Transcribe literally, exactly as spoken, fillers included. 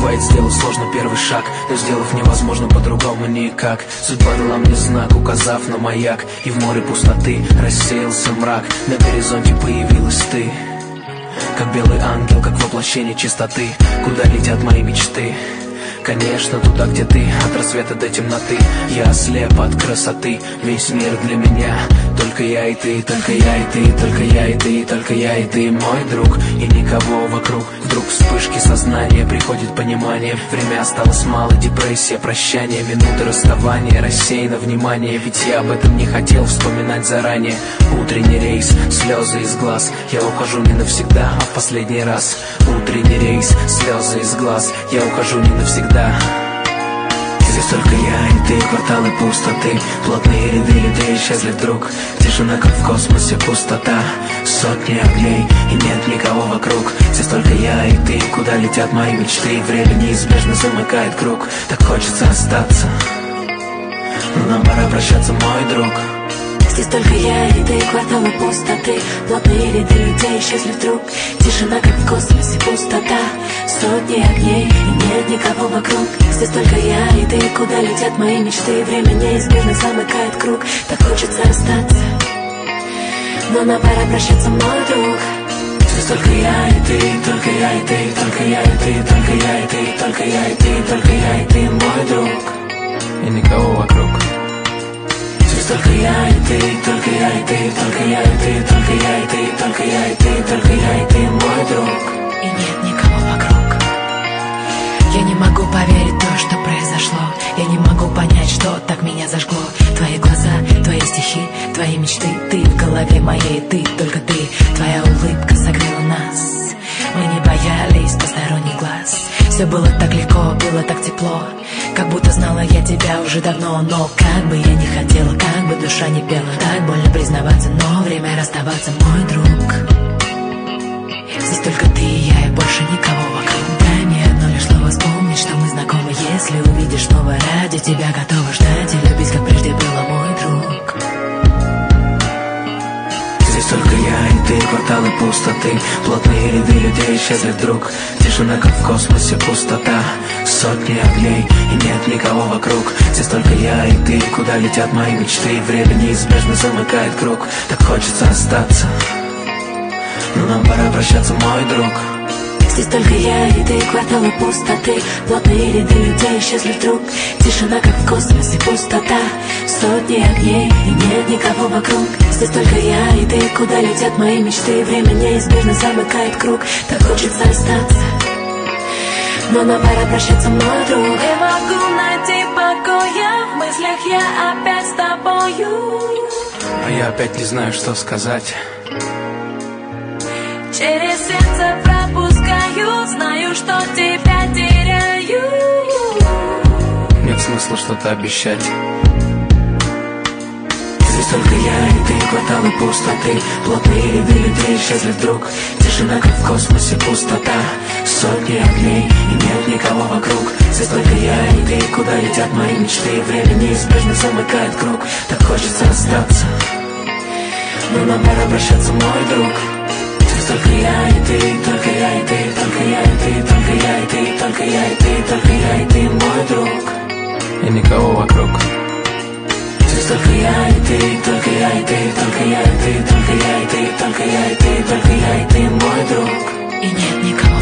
Бывает, сделал сложно первый шаг, но сделав невозможно по-другому никак. Судьба дала мне знак, указав на маяк, и в море пустоты рассеялся мрак. На горизонте появилась ты, как белый ангел, как воплощение чистоты. Куда летят мои мечты? Конечно, туда, где ты, от рассвета до темноты. Я ослеп от красоты, весь мир для меня. Только я и ты, только я и ты, только я и ты, только я и ты, мой друг, и никого вокруг. Вдруг вспышки сознания, приходит понимание. Время осталось мало, депрессия, прощание, минуты расставания, рассеяно внимание. Ведь я об этом не хотел вспоминать заранее. Утренний рейс, слезы из глаз, я ухожу не навсегда, а в последний раз. Утренний рейс, слезы из глаз, я ухожу не навсегда. Здесь только я и ты, кварталы пустоты, плотные ряды людей исчезли вдруг. Тишина, как в космосе, пустота, сотни огней и нет никого вокруг. Здесь только я и ты, куда летят мои мечты. Время неизбежно замыкает круг, так хочется остаться, но нам пора прощаться, мой друг. Здесь только я и ты, кварталы пустоты, плотные ряды людей исчезли вдруг. Тишина, как в космосе, пустота, сотни огней и нет никого вокруг. Здесь только я и ты, куда летят мои мечты. Время неизбежно замыкает круг, так хочется остаться, но нам пора прощаться, мой друг. Здесь только я и ты, только я и ты, только я и ты, только я и ты, только я и ты, только я и ты, мой друг, и никого вокруг. Здесь только я и ты, только я и ты, только я и ты, только я и ты, только я и ты, только я и ты, мой друг, и нет никого вокруг. Я не могу поверить в то, что произошло. Я не могу понять, что так меня зажгло. Твои глаза, твои стихи, твои мечты. Ты в голове моей, ты, только ты. Твоя улыбка согрела нас. Мы не боялись посторонних глаз. Все было так легко, было так тепло, как будто знала я тебя уже давно. Но как бы я не хотела, как бы душа не пела, так больно признаваться, но время расставаться, мой друг. Здесь только ты и я, и больше никого вокруг. Дай мне одно лишь слово вспомнить, что мы знакомы. Если увидишь снова, ради тебя готова ждать и любить, как прежде было, мой друг. Здесь только я и ты, кварталы пустоты, плотные ряды людей исчезли вдруг. Тишина, как в космосе, пустота, сотни огней и нет никого вокруг. Здесь только я и ты, куда летят мои мечты. Время неизбежно замыкает круг, так хочется остаться, но нам пора прощаться, мой друг. Здесь только я и ты, кварталы пустоты, плотные ряды людей исчезли вдруг. Тишина, как в космосе, пустота, сотни огней и нет никого вокруг. Здесь только я и ты, куда летят мои мечты. Время неизбежно замыкает круг, так хочется остаться, но нам пора прощаться, мой друг. Не могу найти покоя, в мыслях я опять с тобою. А я опять не знаю, что сказать. Через сердце пропускаю, знаю, что тебя теряю. Нет смысла что-то обещать. Здесь только я и ты, кварталы пустоты, плотные ряды людей исчезли вдруг. Тишина, как в космосе, пустота, сотни огней и нет никого вокруг. Здесь только я и ты, куда летят мои мечты. Время неизбежно замыкает круг, так хочется остаться, но нам пора прощаться, мой друг. Здесь только я и ты, только я и ты, только я и ты, только я и ты, только я и ты, только я и ты, мой друг, и никого вокруг. Здесь только я и ты, только я и ты, только я и ты, только я и ты, только я и ты, только я и ты, мой друг, и нет никого